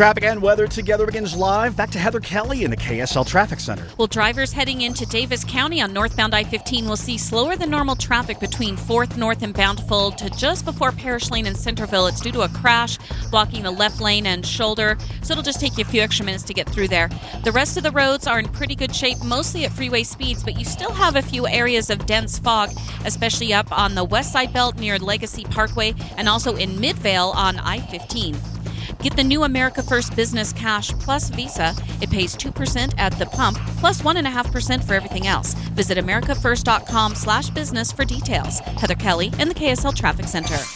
Traffic and weather together begins live. Back to Heather Kelly in the KSL Traffic Center. Well, drivers heading into Davis County on northbound I-15 will see slower than normal traffic between 4th North and Bountiful to just before Parish Lane in Centerville. It's due to a crash blocking the left lane and shoulder, so it'll just take you a few extra minutes to get through there. The rest of the roads are in pretty good shape, mostly at freeway speeds, but you still have a few areas of dense fog, especially up on the west side belt near Legacy Parkway and also in Midvale on I-15. Get the new America First Business Cash Plus Visa. It pays 2% at the pump, plus 1.5% for everything else. Visit americafirst.com/business for details. Heather Kelly in the KSL Traffic Center.